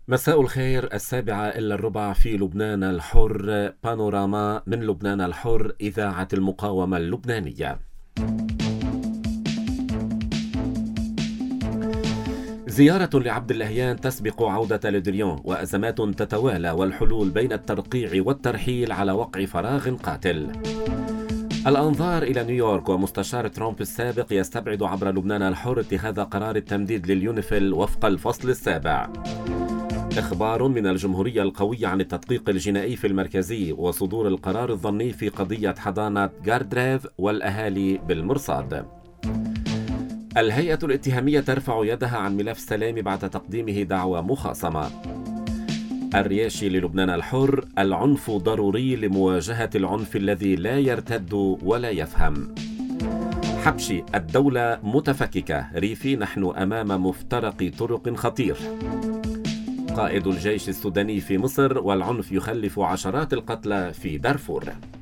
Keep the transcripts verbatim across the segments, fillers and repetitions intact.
مساء الخير. السابعة إلا الربع في لبنان الحر، بانوراما من لبنان الحر، إذاعة المقاومة اللبنانية. زيارة لعبد اللهيان تسبق عودة لدريون، وأزمات تتوالى والحلول بين الترقيع والترحيل على وقع فراغ قاتل. الأنظار إلى نيويورك، ومستشار ترامب السابق يستبعد عبر لبنان الحر اتخاذ قرار التمديد لليونيفيل وفق الفصل السابع. إخبار من الجمهورية القوية عن التدقيق الجنائي في المركزي وصدور القرار الظني في قضية حضانة غاردريف والأهالي بالمرصاد. الهيئة الاتهامية ترفع يدها عن ملف سلامي بعد تقديمه دعوى مخاصمة. الرياشي للبنان الحر: العنف ضروري لمواجهة العنف الذي لا يرتد ولا يفهم. حبشي: الدولة متفككة. ريفي: نحن أمام مفترق طرق خطير. قائد الجيش السوداني في مصر: والعنف يخلف عشرات القتلى في دارفور.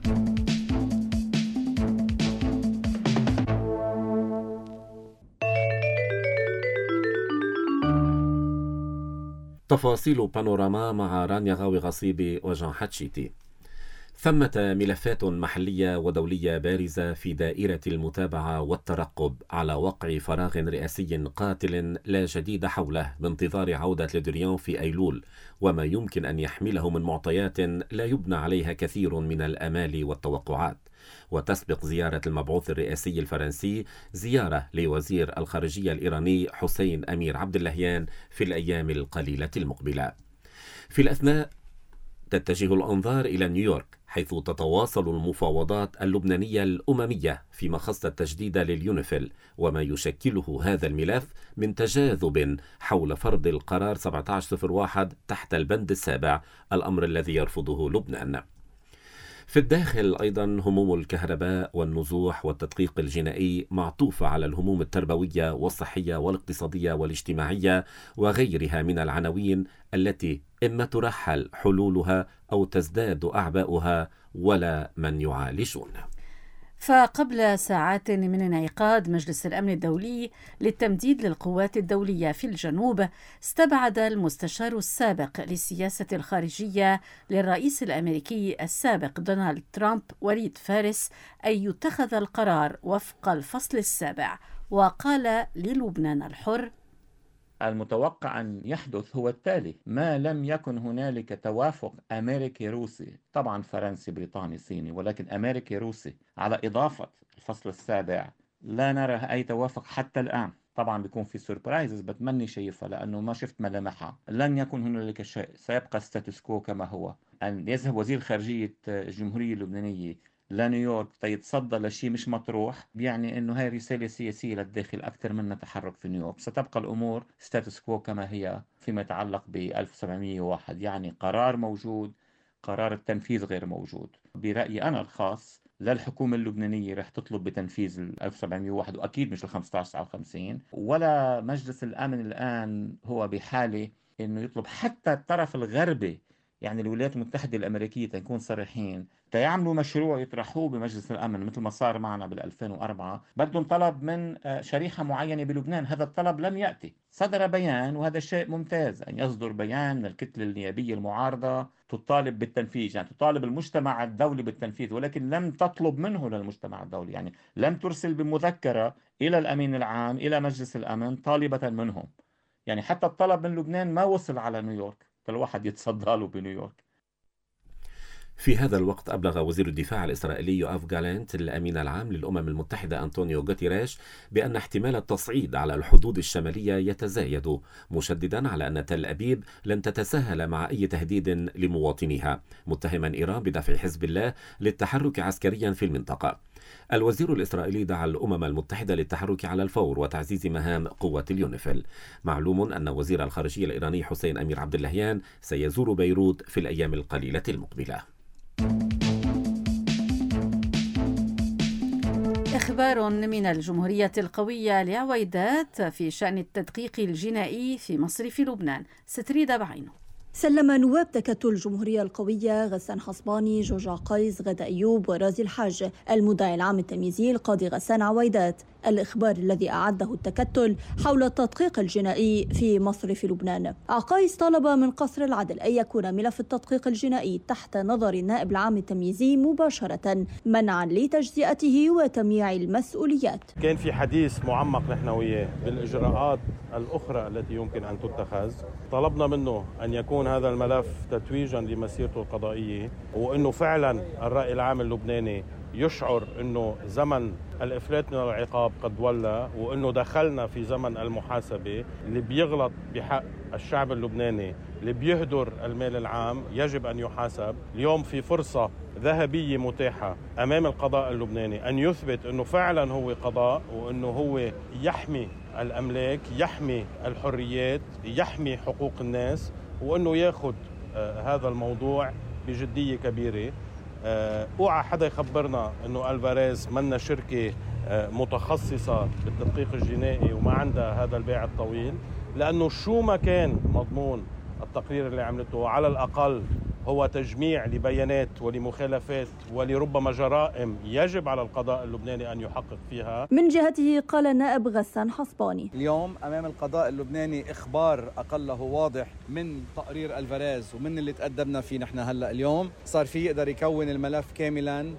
تفاصيل بانوراما مع رانيا غاوي غصيبي وجان حتشيتي. ثمة ملفات محلية ودولية بارزة في دائرة المتابعة والترقب على وقع فراغ رئاسي قاتل لا جديد حوله بانتظار عودة لدريون في أيلول، وما يمكن أن يحمله من معطيات لا يبنى عليها كثير من الآمال والتوقعات. وتسبق زيارة المبعوث الرئاسي الفرنسي زيارة لوزير الخارجية الإيراني حسين أمير عبد اللهيان في الأيام القليلة المقبلة. في الأثناء تتجه الأنظار إلى نيويورك، حيث تتواصل المفاوضات اللبنانية الأممية فيما خص التجديد لليونيفيل، وما يشكله هذا الملف من تجاذب حول فرض القرار سبعة عشر صفر واحد تحت البند السابع، الأمر الذي يرفضه لبنان. في الداخل أيضا هموم الكهرباء والنزوح والتدقيق الجنائي معطوفة على الهموم التربوية والصحية والاقتصادية والاجتماعية وغيرها من العناوين التي إما ترحل حلولها أو تزداد أعباؤها ولا من يعالجون. فقبل ساعات من انعقاد مجلس الأمن الدولي للتمديد للقوات الدولية في الجنوب، استبعد المستشار السابق للسياسة الخارجية للرئيس الأمريكي السابق دونالد ترامب وليد فارس أن يتخذ القرار وفق الفصل السابع، وقال للبنان الحر: المتوقع أن يحدث هو التالي: ما لم يكن هنالك توافق أمريكي روسي، طبعا فرنسي بريطاني صيني، ولكن أمريكي روسي على إضافة الفصل السابع، لا نرى أي توافق حتى الآن. طبعا بيكون في سوربرايزز بتمني شايفها لأنه ما شفت ملامحها. لن يكن هنالك شيء، سيبقى ستاتوس كو كما هو. أن يذهب وزير خارجية الجمهورية اللبنانية لنيويورك تيتصدى لشيء مش مطروح، يعني انه هاي رسالة سياسية للداخل اكثر من تحرك في نيويورك. ستبقى الامور ستاتوس كو كما هي فيما يتعلق ب ألف وسبعمئة وواحد، يعني قرار موجود، قرار التنفيذ غير موجود. برأيي انا الخاص للحكومة اللبنانية رح تطلب بتنفيذ ال ألف وسبعمئة وواحد، واكيد مش ال خمسة عشر تسعة وخمسين، ولا مجلس الامن الان هو بحالة انه يطلب حتى الطرف الغربي، يعني الولايات المتحدة الأمريكية، تكون صريحين، تيعملوا مشروع يطرحوه بمجلس الأمن مثل ما صار معنا بال ألفين وأربعة. بدهم طلب من شريحة معينة بلبنان، هذا الطلب لم يأتي. صدر بيان، وهذا شيء ممتاز أن يصدر بيان من الكتلة النيابية المعارضة تطالب بالتنفيذ، يعني تطالب المجتمع الدولي بالتنفيذ، ولكن لم تطلب منه للمجتمع الدولي، يعني لم ترسل بمذكرة إلى الأمين العام إلى مجلس الأمن طالبة منهم. يعني حتى الطلب من لبنان ما وصل على نيويورك كل واحد يتصدى له بنيويورك. في هذا الوقت أبلغ وزير الدفاع الإسرائيلي يوآف جالانت الأمين العام للأمم المتحدة أنطونيو غوتيريش بأن احتمال التصعيد على الحدود الشمالية يتزايد، مشددا على أن تل أبيب لن تتساهل مع أي تهديد لمواطنيها، متهما إيران بدفع حزب الله للتحرك عسكريا في المنطقة. الوزير الإسرائيلي دعا الأمم المتحدة للتحرك على الفور وتعزيز مهام قوة اليونيفيل. معلوم أن وزير الخارجية الإيراني حسين أمير عبد اللهيان سيزور بيروت في الأيام القليلة المقبلة. إخبار من الجمهورية القوية لعويدات في شأن التدقيق الجنائي في مصرف لبنان. ستريد بعينه. سلم نواب تكتل الجمهورية القوية غسان حصباني، جورجا قيس، غدا أيوب ورازي الحاج المدعي العام التمييزي القاضي غسان عويدات الإخبار الذي أعده التكتل حول التدقيق الجنائي في مصرف لبنان. عقايس طالب من قصر العدل أن يكون ملف التدقيق الجنائي تحت نظر النائب العام التمييزي مباشرة منعا لتجزئته وتمييع المسؤوليات. كان في حديث معمق نحن وياه بالإجراءات الأخرى التي يمكن أن تتخذ. طلبنا منه أن يكون هذا الملف تتويجا لمسيرته القضائية، وأنه فعلا الرأي العام اللبناني يشعر أنه زمن الإفلات من العقاب قد ولى، وأنه دخلنا في زمن المحاسبة. اللي بيغلط بحق الشعب اللبناني، اللي بيهدر المال العام، يجب أن يحاسب. اليوم في فرصة ذهبية متاحة أمام القضاء اللبناني أن يثبت أنه فعلا هو قضاء، وأنه هو يحمي الأملاك، يحمي الحريات، يحمي حقوق الناس، وأنه ياخد آه هذا الموضوع بجدية كبيرة. آه اوعى حدا يخبرنا أنه ألفاريز منا شركة آه متخصصة بالتدقيق الجنائي وما عندها هذا الباع الطويل، لأنه شو ما كان مضمون التقرير اللي عملته على الأقل هو تجميع لبيانات ولمخالفات ولربما جرائم يجب على القضاء اللبناني أن يحقق فيها. من جهته قال النائب غسان حصباني: اليوم أمام القضاء اللبناني إخبار أقله واضح من تقرير ألفاريز ومن اللي تقدمنا فيه نحن هلأ اليوم، صار فيه يقدر يكون الملف كاملا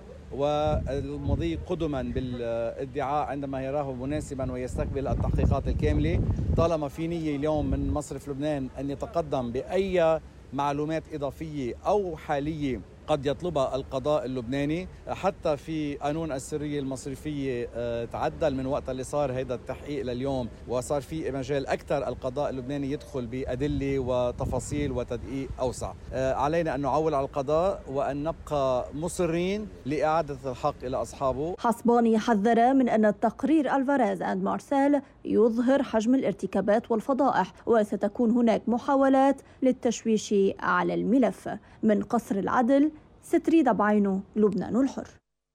والمضي قدما بالادعاء عندما يراه مناسبا ويستقبل التحقيقات الكاملة. طالما في نية اليوم من مصرف لبنان أن يتقدم بأي معلومات إضافية أو حالية قد يطلبها القضاء اللبناني، حتى في قانون السرية المصرفية تعدل من وقت اللي صار هذا التحقيق لليوم، وصار في مجال أكثر القضاء اللبناني يدخل بأدلة وتفاصيل وتدقيق أوسع. علينا أن نعول على القضاء وأن نبقى مصرين لإعادة الحق إلى أصحابه. حصباني حذر من أن التقرير ألفاريز أند مارسيل يظهر حجم الارتكابات والفضائح، وستكون هناك محاولات للتشويش على الملف. من قصر العدل، ستريدة بعينه، لبنان الحر.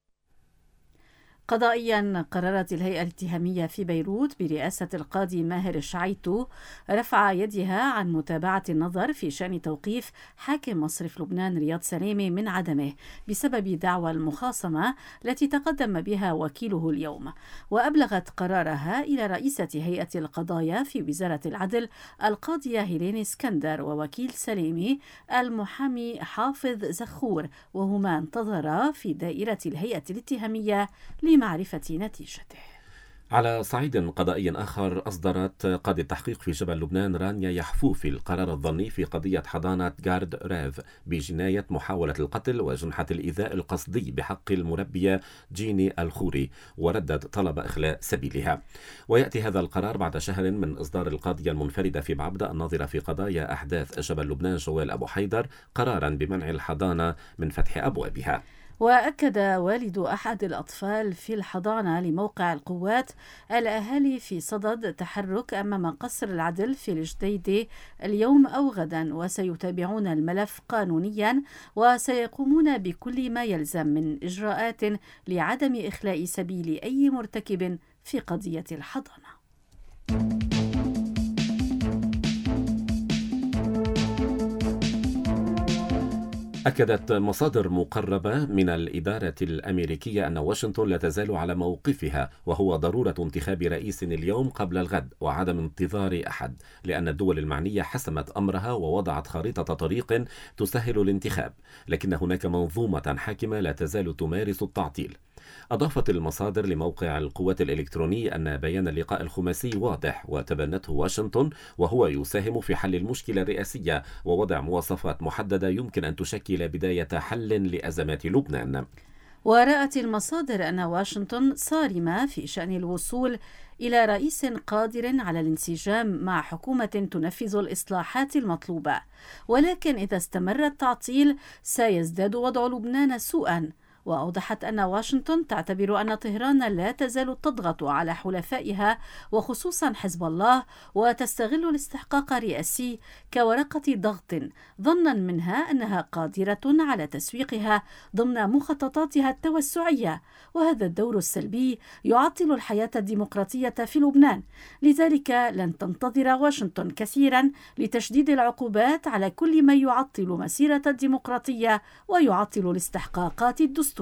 قضائيا قررت الهيئة الاتهامية في بيروت برئاسة القاضي ماهر الشعيتو رفع يدها عن متابعة النظر في شأن توقيف حاكم مصرف لبنان رياض سلامي من عدمه بسبب دعوى المخاصمة التي تقدم بها وكيله اليوم. وأبلغت قرارها إلى رئيسة هيئة القضايا في وزارة العدل القاضية هيلين اسكندر ووكيل سلامي المحامي حافظ زخور، وهما انتظرا في دائرة الهيئة الاتهامية معرفة نتيجته. على صعيد قضائي آخر، أصدرت قاضي التحقيق في جبل لبنان رانيا يحفوفي القرار الظني في قضية حضانة جارد راف بجناية محاولة القتل وجنحة الإيذاء القصدي بحق المربية جيني الخوري، وردت طلب إخلاء سبيلها. ويأتي هذا القرار بعد شهر من إصدار القاضية المنفردة في بعبدة الناظرة في قضايا أحداث جبل لبنان جوال أبو حيدر قرارا بمنع الحضانة من فتح أبوابها. وأكد والد أحد الأطفال في الحضانة لموقع القوات الأهالي في صدد تحرك أمام قصر العدل في الجديدة اليوم أو غدا، وسيتابعون الملف قانونيا وسيقومون بكل ما يلزم من إجراءات لعدم إخلاء سبيل أي مرتكب في قضية الحضانة. أكدت مصادر مقربة من الإدارة الأمريكية أن واشنطن لا تزال على موقفها، وهو ضرورة انتخاب رئيس اليوم قبل الغد وعدم انتظار أحد، لأن الدول المعنية حسمت أمرها ووضعت خريطة طريق تسهل الانتخاب، لكن هناك منظومة حاكمة لا تزال تمارس التعطيل. أضافت المصادر لموقع القوات الإلكتروني أن بيان اللقاء الخماسي واضح وتبنته واشنطن، وهو يساهم في حل المشكلة الرئاسية ووضع مواصفات محددة يمكن أن تشكل بداية حل لأزمات لبنان. ورأت المصادر أن واشنطن صارمة في شأن الوصول إلى رئيس قادر على الانسجام مع حكومة تنفذ الإصلاحات المطلوبة، ولكن إذا استمر التعطيل سيزداد وضع لبنان سوءا، وأوضحت أن واشنطن تعتبر أن طهران لا تزال تضغط على حلفائها وخصوصا حزب الله، وتستغل الاستحقاق الرئاسي كورقة ضغط ظنا منها أنها قادرة على تسويقها ضمن مخططاتها التوسعية، وهذا الدور السلبي يعطل الحياة الديمقراطية في لبنان. لذلك لن تنتظر واشنطن كثيرا لتشديد العقوبات على كل ما يعطل مسيرة الديمقراطية ويعطل الاستحقاقات الدستورية.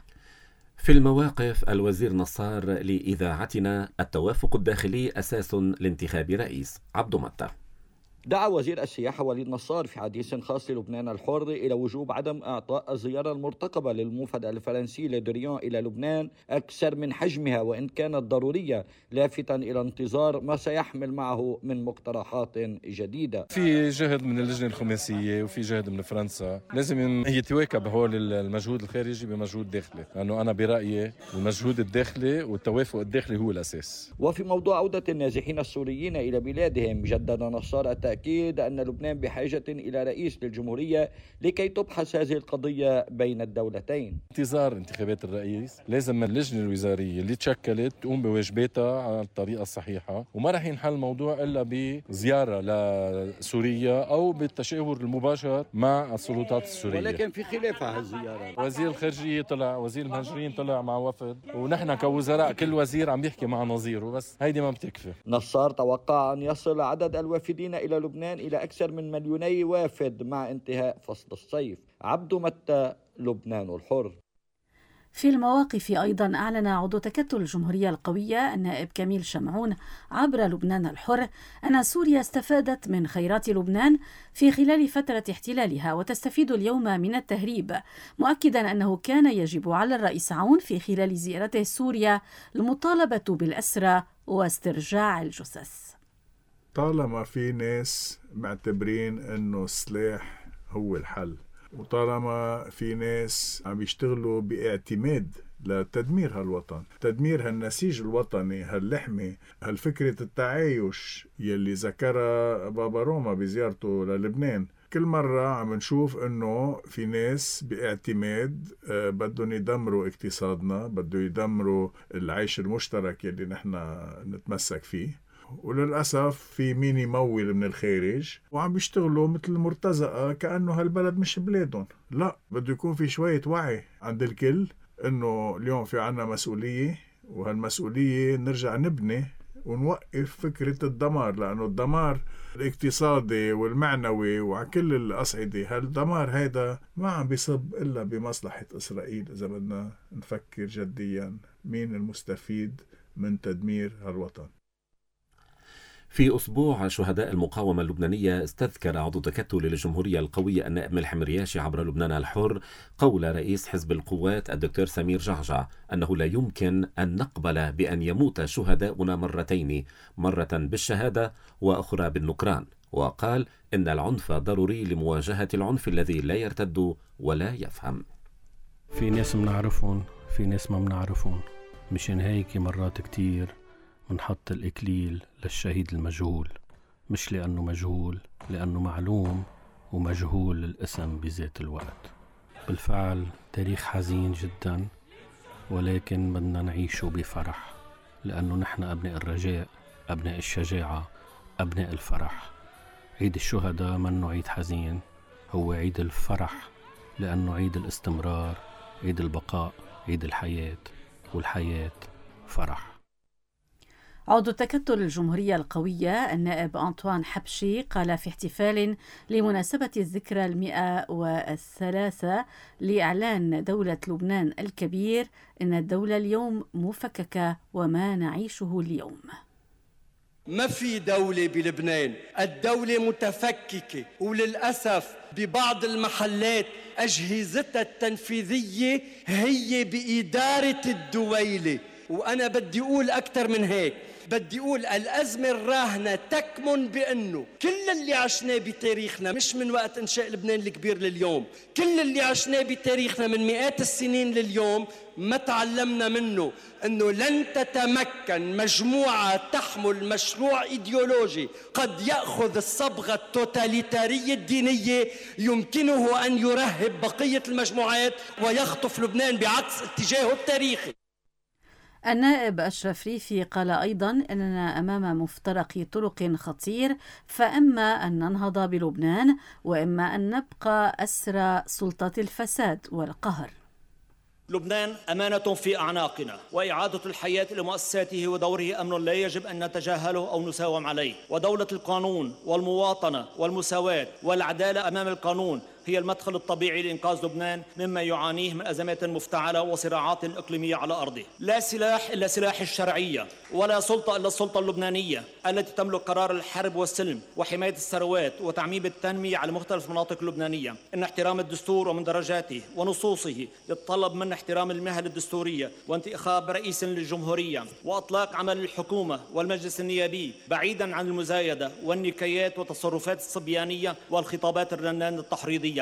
في المواقف، الوزير نصار لإذاعتنا: التوافق الداخلي أساس لانتخاب رئيس. عبد متى. دعا وزير السياحة وليد نصار في حديث خاص للبنان الحر إلى وجوب عدم إعطاء الزيارة المرتقبة للموفد الفرنسي لدوريان إلى لبنان أكثر من حجمها وإن كانت ضرورية، لافتا إلى انتظار ما سيحمل معه من مقترحات جديدة. في جهد من اللجنة الخماسية وفي جهد من فرنسا، لازم يتواكب هول المجهود الخارجي بمجهود داخلي، لأنه أنا برأيي المجهود الداخلي والتوافق الداخلي هو الأساس. وفي موضوع عودة النازحين السوريين إلى بلادهم، جدد نصار التأكيد أن لبنان بحاجة إلى رئيس للجمهورية لكي تبحث هذه القضية بين الدولتين. انتظار انتخابات الرئيس، لازم اللجنة الوزارية اللي تشكلت تقوم بواجباتها على الطريقة الصحيحة، وما رح ينحل الموضوع إلا بزيارة لسوريا أو بالتشاور المباشر مع السلطات السورية. ولكن في خلاف على الزيارة، وزير الخارجية طلع، وزير المهاجرين طلع مع وفد، ونحن كوزراء كل وزير عم يحكي مع نظيره، بس هيدي ما بتكفي. نصار توقع أن يصل عدد الوافدين إلى لبنان إلى أكثر من مليوني وافد مع انتهاء فصل الصيف. عبد متى، لبنان الحر. في المواقف أيضا أعلن عضو تكتل الجمهورية القوية النائب كميل شمعون عبر لبنان الحر أن سوريا استفادت من خيرات لبنان في خلال فترة احتلالها وتستفيد اليوم من التهريب، مؤكدا أنه كان يجب على الرئيس عون في خلال زيارته سوريا المطالبة بالأسرى واسترجاع الجثث. طالما في ناس معتبرين انه السلاح هو الحل، وطالما في ناس عم يشتغلوا باعتماد لتدمير هالوطن، تدمير هالنسيج الوطني، هاللحمة، هالفكرة التعايش يلي ذكرها بابا روما بزيارته للبنان، كل مرة عم نشوف انه في ناس باعتماد آه بدهم يدمروا اقتصادنا، بدهم يدمروا العيش المشترك يلي نحن نتمسك فيه، وللأسف في مين يمول من الخارج وعم بيشتغلوا مثل المرتزقة كأنه هالبلد مش بلادهم. لا، بده يكون في شوية وعي عند الكل انه اليوم في عنا مسؤولية، وهالمسؤولية نرجع نبني ونوقف فكرة الدمار، لأنه الدمار الاقتصادي والمعنوي وعلى كل الأصعدة، هالدمار هيدا ما عم بيصب إلا بمصلحة إسرائيل. إذا بدنا نفكر جديا مين المستفيد من تدمير هالوطن. في أسبوع شهداء المقاومة اللبنانية، استذكر عضو تكتل الجمهورية القوية النائب ملحم رياشي عبر لبنان الحر قول رئيس حزب القوات الدكتور سمير جعجع أنه لا يمكن أن نقبل بأن يموت شهداؤنا مرتين، مرة بالشهادة وأخرى بالنكران، وقال إن العنف ضروري لمواجهة العنف الذي لا يرتد ولا يفهم. في ناس منعرفهم، في ناس ما منعرفهم، مشان هيك مرات كتير منحط الإكليل للشهيد المجهول، مش لأنه مجهول، لأنه معلوم ومجهول الاسم بذات الوقت. بالفعل تاريخ حزين جدا، ولكن بدنا نعيشه بفرح، لأنه نحن أبناء الرجاء، أبناء الشجاعة، أبناء الفرح. عيد الشهداء منه عيد حزين، هو عيد الفرح، لأنه عيد الاستمرار، عيد البقاء، عيد الحياة، والحياة فرح. عضو تكتل الجمهورية القوية النائب أنطوان حبشي قال في احتفال لمناسبة الذكرى المئة والثلاثة لإعلان دولة لبنان الكبير إن الدولة اليوم مفككة وما نعيشه اليوم. ما في دولة بلبنان، الدولة متفككة، وللأسف ببعض المحلات أجهزتها التنفيذية هي بإدارة الدويلة، وأنا بدي أقول أكثر من هيك، بدي أقول الأزمة الراهنة تكمن بأنه كل اللي عشناه بتاريخنا مش من وقت إنشاء لبنان الكبير لليوم، كل اللي عشناه بتاريخنا من مئات السنين لليوم ما تعلمنا منه أنه لن تتمكن مجموعة تحمل مشروع إيديولوجي قد يأخذ الصبغة التوتاليتارية الدينية يمكنه أن يرهب بقية المجموعات ويخطف لبنان بعكس اتجاهه التاريخي. النائب أشرف ريفي قال أيضا أننا أمام مفترق طرق خطير، فإما أن ننهض بلبنان وإما أن نبقى أسرى سلطة الفساد والقهر. لبنان أمانة في أعناقنا، وإعادة الحياة لمؤسساته ودوره أمر لا يجب أن نتجاهله أو نساوم عليه، ودولة القانون والمواطنة والمساواة والعدالة أمام القانون هي المدخل الطبيعي لإنقاذ لبنان مما يعانيه من أزمات مفتعلة وصراعات إقليمية على أرضه. لا سلاح إلا سلاح الشرعية، ولا سلطة إلا السلطة اللبنانية التي تملك قرار الحرب والسلم وحماية الثروات وتعميم التنمية على مختلف المناطق اللبنانية. إن احترام الدستور ومن درجاته ونصوصه يتطلب منا احترام المهل الدستورية وانتخاب رئيس للجمهورية وإطلاق عمل الحكومة والمجلس النيابي بعيدا عن المزايدة والنكايات والتصرفات الصبيانية والخطابات الرنان التحريضية.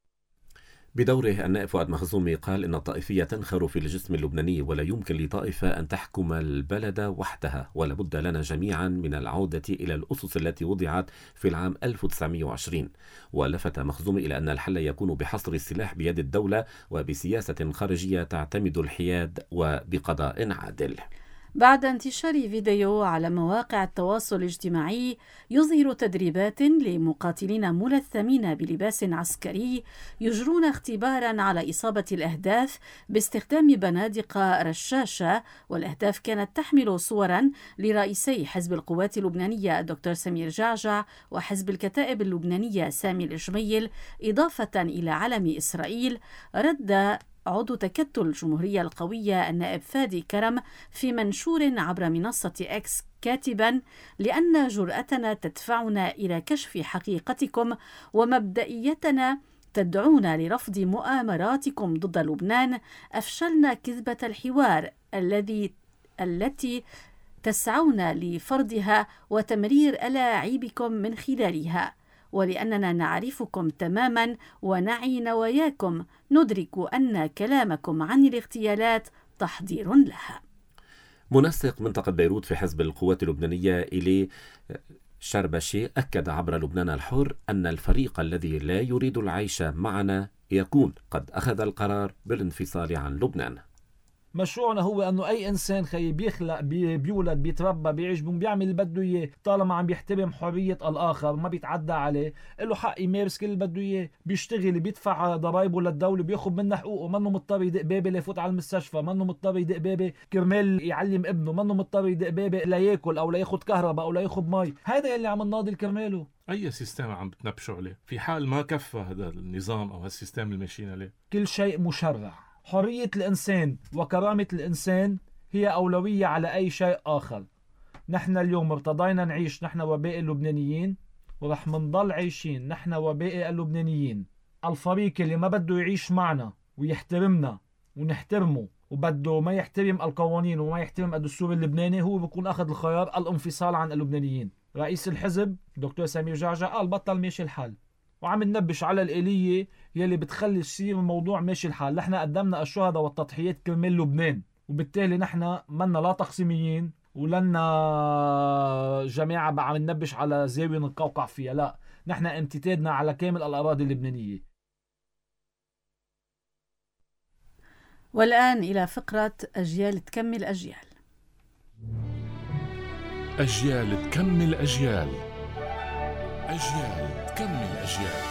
بدوره النائب فؤاد مخزومي قال إن الطائفية تنخر في الجسم اللبناني ولا يمكن لطائفة أن تحكم البلد وحدها، ولا بد لنا جميعا من العودة إلى الأسس التي وضعت في العام ألف وتسعمئة وعشرين. ولفت مخزومي إلى أن الحل يكون بحصر السلاح بيد الدولة وبسياسة خارجية تعتمد الحياد وبقضاء عادل. بعد انتشار فيديو على مواقع التواصل الاجتماعي يظهر تدريبات لمقاتلين ملثمين بلباس عسكري يجرون اختبارا على إصابة الأهداف باستخدام بنادق رشاشة، والأهداف كانت تحمل صورا لرئيسي حزب القوات اللبنانية الدكتور سمير جعجع وحزب الكتائب اللبنانية سامي الجميل، إضافة إلى علم إسرائيل. رد عضو تكتل الجمهورية القوية النائب فادي كرم في منشور عبر منصة إكس كاتبا: لأن جرأتنا تدفعنا إلى كشف حقيقتكم ومبدئيتنا تدعونا لرفض مؤامراتكم ضد لبنان، أفشلنا كذبة الحوار الذي التي تسعون لفرضها وتمرير ألاعيبكم من خلالها، ولأننا نعرفكم تماما ونعي نواياكم، ندرك أن كلامكم عن الاغتيالات تحضير لها. منسق منطقة بيروت في حزب القوات اللبنانية إلي شربشي أكد عبر لبنان الحر أن الفريق الذي لا يريد العيش معنا يكون قد أخذ القرار بالانفصال عن لبنان. مشروعنا هو انه اي انسان خي بيخلق بي بيولد بيتربى بيعيش بيعمل اللي بده اياه، طالما عم بيحترم حريه الاخر ما بيتعدى عليه، له حق يمارس كل اللي بده اياه، بيشتغل بيدفع ضرايبه للدوله بياخذ منها حقوقه، منه مضطر يدق بابه ليفوت على المستشفى، منه مضطر يدق بابه كرمال يعلم ابنه، منه مضطر يدق بابه لياكل او لياخذ كهرباء او لياخذ مي. هذا يلي عم نناضل كرماله. اي سيستم عم بتنبشوا عليه في حال ما كفى هذا النظام او هالسيستم اللي ماشيين عليه؟ كل شيء مشرع. حرية الإنسان وكرامة الإنسان هي أولوية على أي شيء آخر. نحن اليوم ارتضينا نعيش نحن وباقي اللبنانيين ورح منضل عايشين نحن وباقي اللبنانيين. الفريق اللي ما بده يعيش معنا ويحترمنا ونحترمه وبده ما يحترم القوانين وما يحترم الدستور اللبناني هو بيكون أخذ الخيار الانفصال عن اللبنانيين. رئيس الحزب دكتور سمير جعجع قال بطل ماشي الحال، وعم ننبش على الآلية يلي بتخلي يصير الموضوع ماشي الحال. نحن قدمنا الشهداء والتضحيات كرمال لبنان، وبالتالي نحن منا لا تقسيميين ولنا جماعة عم ننبش على زاوية نتقوقع فيها، لا، نحن امتدادنا على كامل الأراضي اللبنانية. والآن إلى فقرة أجيال تكمل أجيال. أجيال تكمل أجيال، أجيال تكمل أجيال.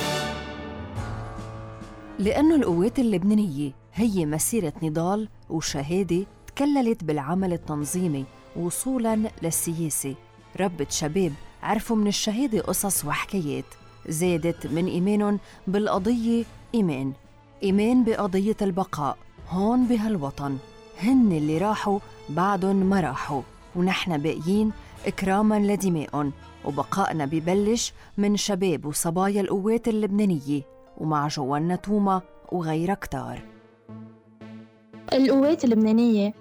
لأنه القوات اللبنانية هي مسيرة نضال وشهادة تكللت بالعمل التنظيمي وصولاً للسياسة. ربة شباب عرفوا من الشهادة قصص وحكايات، زادت من إيمانهم بالقضية إيمان إيمان بقضية البقاء هون بهالوطن. هن اللي راحوا بعدن ما راحوا، ونحن باقيين إكراماً لدمائهم، وبقائنا ببلش من شباب وصبايا القوات اللبنانية ومع جوانا توما وغيرها كتار. القوات اللبنانية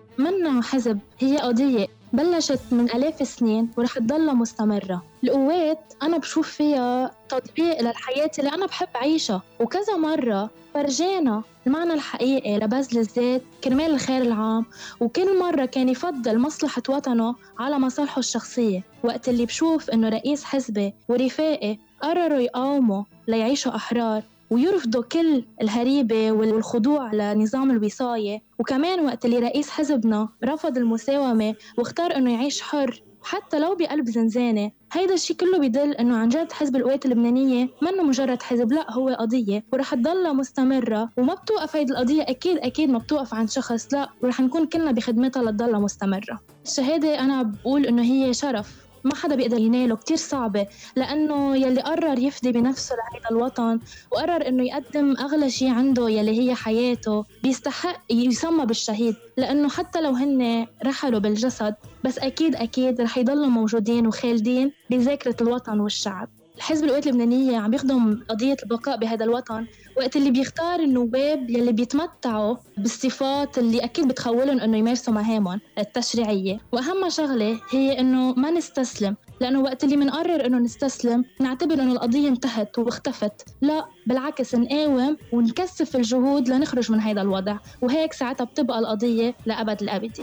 منها حزب، هي قضية بلشت من آلاف السنين ورح تضلها مستمرة. القوات أنا بشوف فيها تطبيق للحياة اللي أنا بحب عيشها، وكذا مرة فرجينا المعنى الحقيقي لبذل الذات كرمال الخير العام، وكل مرة كان يفضل مصلحة وطنه على مصالحه الشخصية. وقت اللي بشوف إنه رئيس حزبي ورفاقي قرروا يقاوموا ليعيشوا أحرار ويرفضوا كل الهريبة والخضوع لنظام الوصاية، وكمان وقت اللي رئيس حزبنا رفض المساومة واختار إنه يعيش حر حتى لو بقلب زنزانة، هيدا الشيء كله بيدل إنه عن جد حزب القوات اللبنانية منه مجرد حزب، لا هو قضية ورح تضلها مستمرة وما بتوقف. هيدي القضية أكيد أكيد ما بتوقف عن شخص، لا ورح نكون كلنا بخدمتها لتضلها مستمرة. الشهادة أنا بقول إنه هي شرف ما حدا بيقدر يناله، كتير صعبة، لأنه يلي قرر يفدي بنفسه لهيدا الوطن وقرر إنه يقدم أغلى شيء عنده يلي هي حياته بيستحق يسمى بالشهيد، لأنه حتى لو هن رحلوا بالجسد بس أكيد أكيد رح يضلوا موجودين وخالدين بذاكرة الوطن والشعب. الحزب القوات اللبنانية عم يخدم قضية البقاء بهذا الوطن وقت اللي بيختار النواب يلي بيتمتعوا بالصفات اللي أكيد بتخولهم إنه يمارسوا مهامهم التشريعية. وأهم شغلة هي إنه ما نستسلم، لأنه وقت اللي منقرر إنه نستسلم نعتبر إنه القضية انتهت واختفت، لا بالعكس نقاوم ونكثف الجهود لنخرج من هذا الوضع، وهيك ساعتها بتبقى القضية لأبد الآبدين.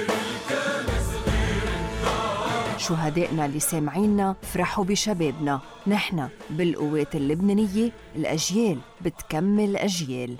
شهدائنا اللي سامعينا فرحوا بشبابنا، نحن بالقوات اللبنانية الأجيال بتكمل أجيال.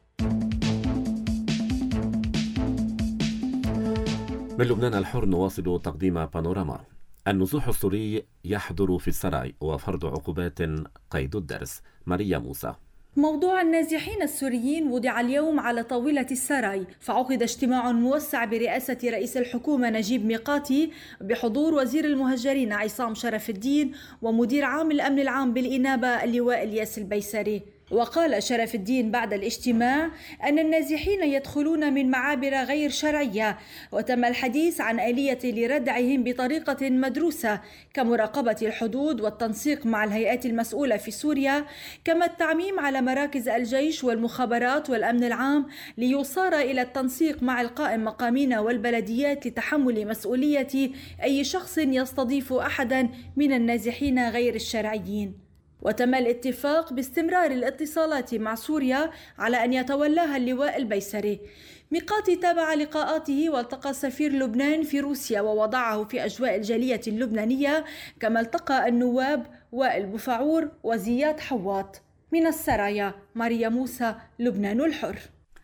من لبنان الحر نواصل تقديم بانوراما. النزوح السوري يحضر في السراي وفرض عقوبات قيد الدرس. ماريا موسى. موضوع النازحين السوريين وضع اليوم على طاولة السراي، فعقد اجتماع موسع برئاسة رئيس الحكومة نجيب ميقاتي بحضور وزير المهجرين عصام شرف الدين ومدير عام الأمن العام بالإنابة اللواء الياس البيسري. وقال شرف الدين بعد الاجتماع أن النازحين يدخلون من معابر غير شرعية، وتم الحديث عن آلية لردعهم بطريقة مدروسة كمراقبة الحدود والتنسيق مع الهيئات المسؤولة في سوريا، كما التعميم على مراكز الجيش والمخابرات والأمن العام ليصار إلى التنسيق مع القائم مقامين والبلديات لتحمل مسؤولية أي شخص يستضيف أحدا من النازحين غير الشرعيين. وتم الاتفاق باستمرار الاتصالات مع سوريا على أن يتولاها اللواء البيسري. ميقاتي تابع لقاءاته والتقى سفير لبنان في روسيا ووضعه في أجواء الجالية اللبنانية، كما التقى النواب وائل بوفعور وزياد حواط. من السرايا ماريا موسى، لبنان الحر.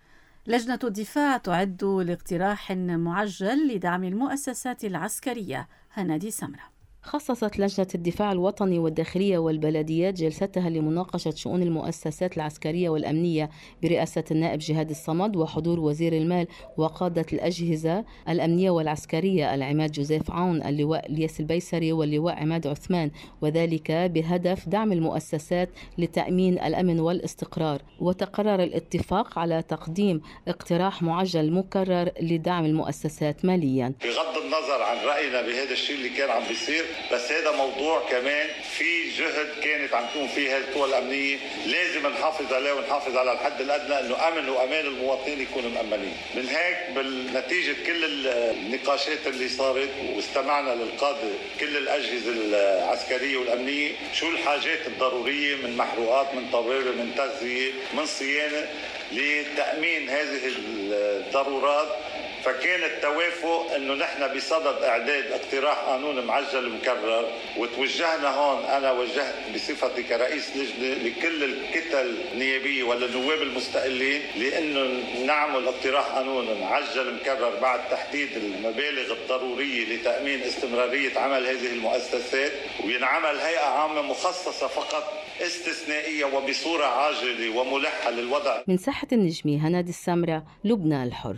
لجنة الدفاع تعد لاقتراح معجل لدعم المؤسسات العسكرية. هنادي سمرة. خصصت لجنة الدفاع الوطني والداخلية والبلديات جلستها لمناقشة شؤون المؤسسات العسكرية والأمنية برئاسة النائب جهاد الصمد وحضور وزير المال وقادة الأجهزة الأمنية والعسكرية العماد جوزيف عون، اللواء الياس البيسري واللواء عماد عثمان، وذلك بهدف دعم المؤسسات لتأمين الأمن والاستقرار. وتقرر الاتفاق على تقديم اقتراح معجل مكرر لدعم المؤسسات ماليا. بغض النظر عن رأينا بهذا الشيء اللي كان عم بيصير، بس هذا موضوع كمان في جهد كانت عم تكون فيه القوى الامنيه لازم نحافظ عليه ونحافظ على الحد الادنى انه امن وامان المواطنين يكونوا مأمنين. من هيك بالنتيجه كل النقاشات اللي صارت واستمعنا للقاده كل الاجهزه العسكريه والامنيه شو الحاجات الضروريه من محروقات من طوابع من تغذيه من صيانه لتامين هذه الضرورات. فكان التوافق انه نحن بصدد اعداد اقتراح قانون معجل مكرر، وتوجهنا هون انا وجهت بصفتي كرئيس لجنه لكل الكتل النيابيه ولا النواب المستقلين لانه نعمل اقتراح قانون معجل مكرر بعد تحديد المبالغ الضروريه لتامين استمراريه عمل هذه المؤسسات، وينعمل هيئه عامه مخصصه فقط استثنائيه وبصوره عاجله وملحه للوضع. من ساحه النجمي هنادي السمرة، لبنان الحر.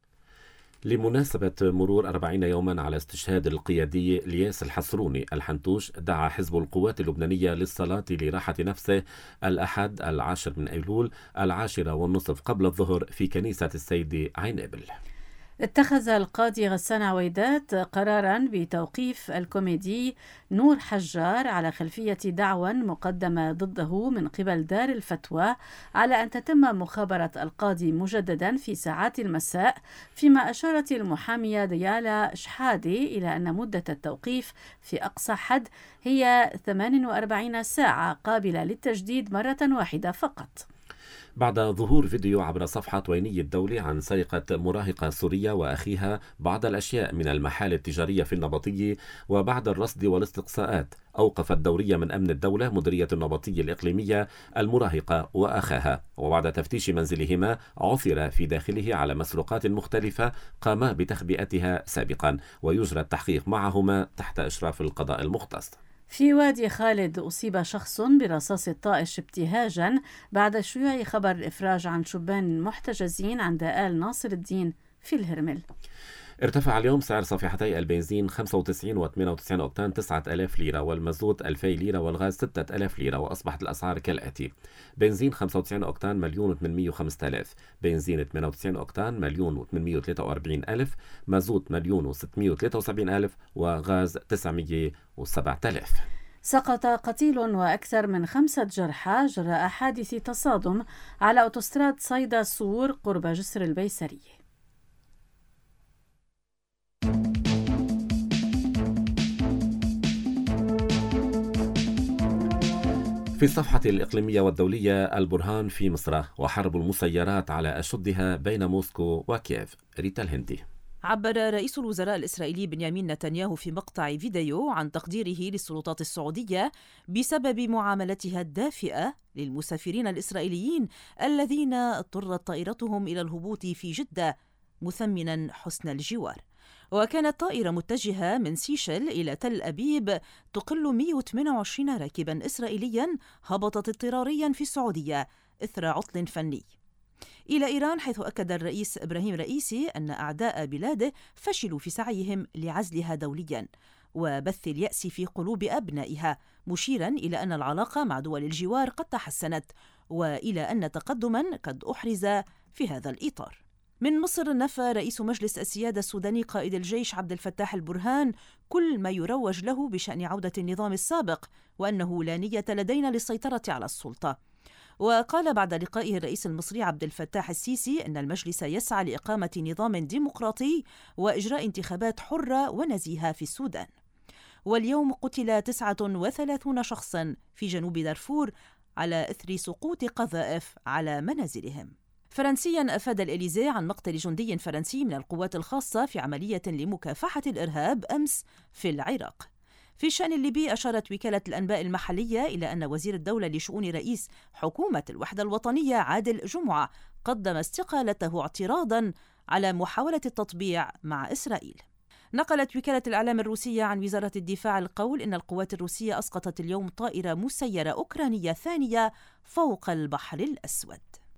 لمناسبة مرور أربعين يوما على استشهاد القيادي الياس الحسروني الحنتوش، دعا حزب القوات اللبنانية للصلاة لراحة نفسه الأحد العاشر من أيلول العاشرة والنصف قبل الظهر في كنيسة السيدة عنابل. اتخذ القاضي غسان عويدات قرارا بتوقيف الكوميدي نور حجار على خلفية دعوى مقدمة ضده من قبل دار الفتوى على أن تتم مخابرة القاضي مجددا في ساعات المساء، فيما أشارت المحامية ديالا شحادي إلى أن مدة التوقيف في أقصى حد هي ثمانية وأربعين ساعة قابلة للتجديد مرة واحدة فقط. بعد ظهور فيديو عبر صفحة ويني الدولي عن سرقة مراهقة سورية وأخيها بعض الأشياء من المحال التجارية في النبطية، وبعد الرصد والاستقصاءات أوقف الدورية من أمن الدولة مديرية النبطية الإقليمية المراهقة وأخاها، وبعد تفتيش منزلهما عثر في داخله على مسروقات مختلفة قاما بتخبئتها سابقا، ويجرى التحقيق معهما تحت إشراف القضاء المختص. في وادي خالد أصيب شخص برصاص الطائش ابتهاجا بعد شيوع خبر الإفراج عن شبان محتجزين عند آل ناصر الدين في الهرمل. ارتفع اليوم سعر صفيحتي البنزين خمسة وتسعين وثمانية وتسعين أوكتان تسعة آلاف ليرة، والمازوت ألفين ليرة، والغاز ستة آلاف ليرة، وأصبحت الأسعار كالآتي: بنزين خمسة وتسعين أوكتان مليون وثمانمائة وخمسة آلاف، بنزين ثمانية وتسعين أوكتان مليون وثمانمائة وثلاثة وأربعين ألف، مازوت مليون وستمائة وثلاثة وسبعين ألف، وغاز تسعمائة وسبعة آلاف. سقط قتيل وأكثر من خمسة جرحى جراء حادث تصادم على أوتوستراد صيدا صور قرب جسر البيسرية. في الصفحة الإقليمية والدولية: البرهان في مصر وحرب المسيرات على أشدها بين موسكو وكييف. ريتا الهندي. عبر رئيس الوزراء الإسرائيلي بنيامين نتنياهو في مقطع فيديو عن تقديره للسلطات السعودية بسبب معاملتها الدافئة للمسافرين الإسرائيليين الذين اضطرت طائرتهم إلى الهبوط في جدة، مثمنا حسن الجوار. وكانت طائرة متجهة من سيشل إلى تل أبيب تقل مئة وثمانية وعشرين راكبا إسرائيليا هبطت اضطراريا في السعودية إثر عطل فني. إلى إيران، حيث أكد الرئيس إبراهيم رئيسي أن أعداء بلاده فشلوا في سعيهم لعزلها دوليا وبث اليأس في قلوب أبنائها، مشيرا إلى أن العلاقة مع دول الجوار قد تحسنت، وإلى أن تقدما قد أحرز في هذا الإطار. من مصر، نفى رئيس مجلس السيادة السوداني قائد الجيش عبد الفتاح البرهان كل ما يروج له بشأن عودة النظام السابق، وأنه لا نية لدينا للسيطرة على السلطة. وقال بعد لقائه الرئيس المصري عبد الفتاح السيسي أن المجلس يسعى لإقامة نظام ديمقراطي وإجراء انتخابات حرة ونزيهة في السودان. واليوم قتل تسعة وثلاثون شخصا في جنوب دارفور على إثر سقوط قذائف على منازلهم. فرنسيا، أفاد الإليزيه عن مقتل جندي فرنسي من القوات الخاصة في عملية لمكافحة الإرهاب أمس في العراق. في الشأن الليبي، أشارت وكالة الأنباء المحلية إلى أن وزير الدولة لشؤون رئيس حكومة الوحدة الوطنية عادل جمعة قدم استقالته اعتراضا على محاولة التطبيع مع إسرائيل. نقلت وكالة الإعلام الروسية عن وزارة الدفاع القول إن القوات الروسية أسقطت اليوم طائرة مسيرة أوكرانية ثانية فوق البحر الأسود.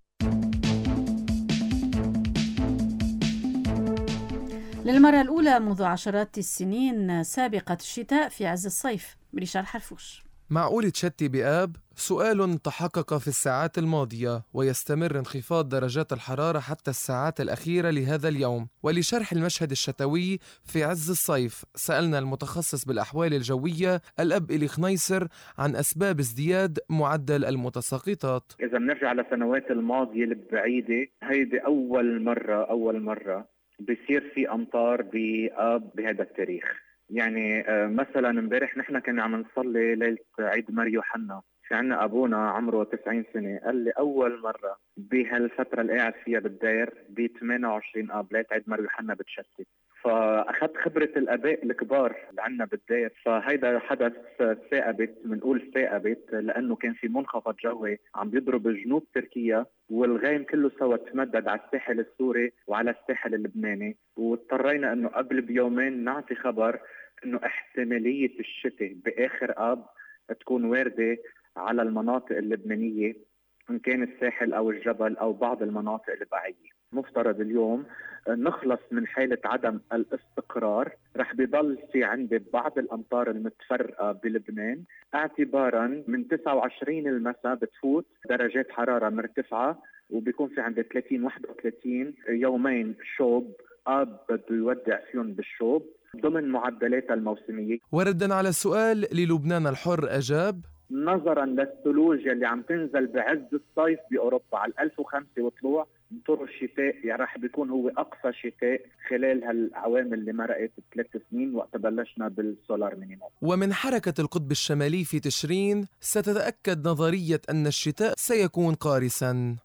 للمرة الأولى منذ عشرات السنين سابقة الشتاء في عز الصيف. بريشار حرفوش. معقول تشتي بآب؟ سؤال تحقق في الساعات الماضية، ويستمر انخفاض درجات الحرارة حتى الساعات الأخيرة لهذا اليوم. ولشرح المشهد الشتوي في عز الصيف سألنا المتخصص بالأحوال الجوية الأب إلي خنيسر عن أسباب ازدياد معدل المتساقطات. إذا بنرجع لسنوات الماضية البعيدة، هيدي أول مرة أول مرة بيصير في أمطار بآب بهذا التاريخ. يعني مثلا امبارح نحن كنا عم نصلي ليلة عيد مار يوحنا، في عنا أبونا عمره تسعين سنة، قال لي أول مرة بهالفترة اللي قاعد فيها بالداير ب ثمانية وعشرين آب ليلة عيد مار يوحنا بتشتي. فأخذت خبرة الآباء الكبار اللي عنا بالداير، فهيدا حدث ثائبت، بنقول ثائبت لأنه كان في منخفض جوي عم بيضرب جنوب تركيا، والغيم كله سوا تمدد على الساحل السوري وعلى الساحل اللبناني، واضطرينا أنه قبل بيومين نعطي خبر أنه احتمالية الشتاء بآخر آب تكون واردة على المناطق اللبنانية، إن كان الساحل أو الجبل أو بعض المناطق البعيدة. مفترض اليوم نخلص من حالة عدم الاستقرار، رح بيضل في عندي بعض الأمطار المتفرقة بلبنان، اعتبارا من تسعة وعشرين المساء بتفوت درجات حرارة مرتفعة، وبيكون في عندي ثلاثين واحد وثلاثين يومين شوب آب بده يودع فيهم بالشوب ضمن معدلاتها الموسمية. وردا على السؤال للبنان الحر أجاب: نظرا للثلوج اللي عم تنزل بعز الصيف بأوروبا على ألف وخمسة وطلوع مطر الشتاء، يعني راح بيكون هو أقصى شتاء خلال هالعوامل اللي مرقت ثلاث سنين وقت بلشنا بالسولار مينيموم. ومن حركة القطب الشمالي في تشرين ستتأكد نظرية أن الشتاء سيكون قارساً.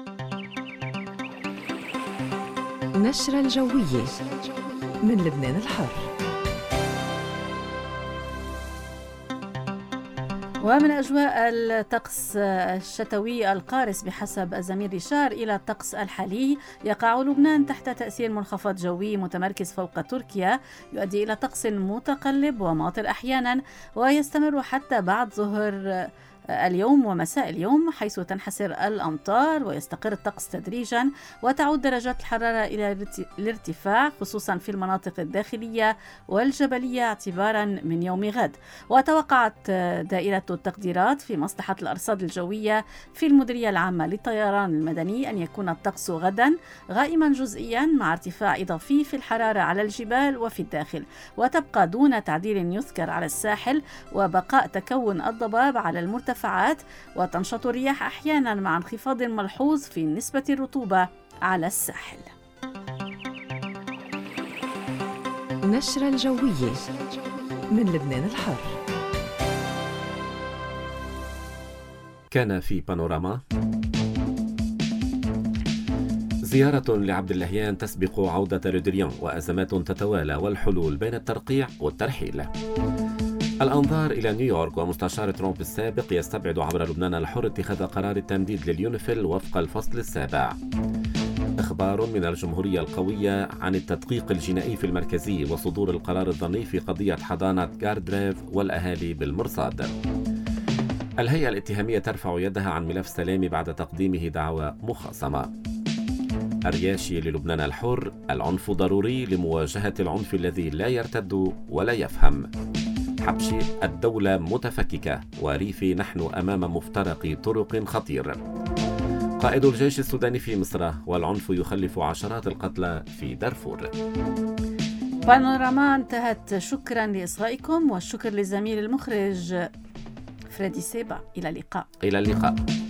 نشرة الجوية من لبنان الحر. ومن أجواء الطقس الشتوي القارس بحسب أزمير ريشار إلى الطقس الحالي، يقع لبنان تحت تأثير منخفض جوي متمركز فوق تركيا يؤدي إلى طقس متقلب وماطر أحيانا، ويستمر حتى بعد ظهر اليوم ومساء اليوم، حيث تنحسر الأمطار ويستقر الطقس تدريجا وتعود درجات الحرارة إلى الارتفاع خصوصا في المناطق الداخلية والجبلية اعتبارا من يوم غد. وتوقعت دائرة التقديرات في مصلحة الأرصاد الجوية في المديرية العامة للطيران المدني أن يكون الطقس غدا غائما جزئيا مع ارتفاع إضافي في الحرارة على الجبال وفي الداخل، وتبقى دون تعديل يذكر على الساحل، وبقاء تكون الضباب على المرتفعات، وتنشط الرياح أحيانا مع انخفاض ملحوظ في نسبة الرطوبة على الساحل. نشرة الجوية من لبنان الحر. كان في بانوراما زيارة لعبد اللهيان تسبق عودة رودريان، وأزمات تتوالى والحلول بين الترقيع والترحيل. الأنظار إلى نيويورك، ومستشار ترامب السابق يستبعد عبر لبنان الحر اتخاذ قرار التمديد لليونيفيل وفق الفصل السابع. إخبار من الجمهورية القوية عن التدقيق الجنائي في المركزي وصدور القرار الظني في قضية حضانة جاردريف والأهالي بالمرصاد. الهيئة الاتهامية ترفع يدها عن ملف سلامي بعد تقديمه دعوى مخاصمة. الرياشي للبنان الحر: العنف ضروري لمواجهة العنف الذي لا يرتد ولا يفهم. حبشي: الدولة متفككة، وريفي نحن أمام مفترق طرق خطير. قائد الجيش السوداني في مصر: والعنف يخلف عشرات القتلى في دارفور. بانوراما انتهت. شكرا لإصغائكم، والشكر لزميل المخرج فريدي سيبا. إلى اللقاء. إلى اللقاء.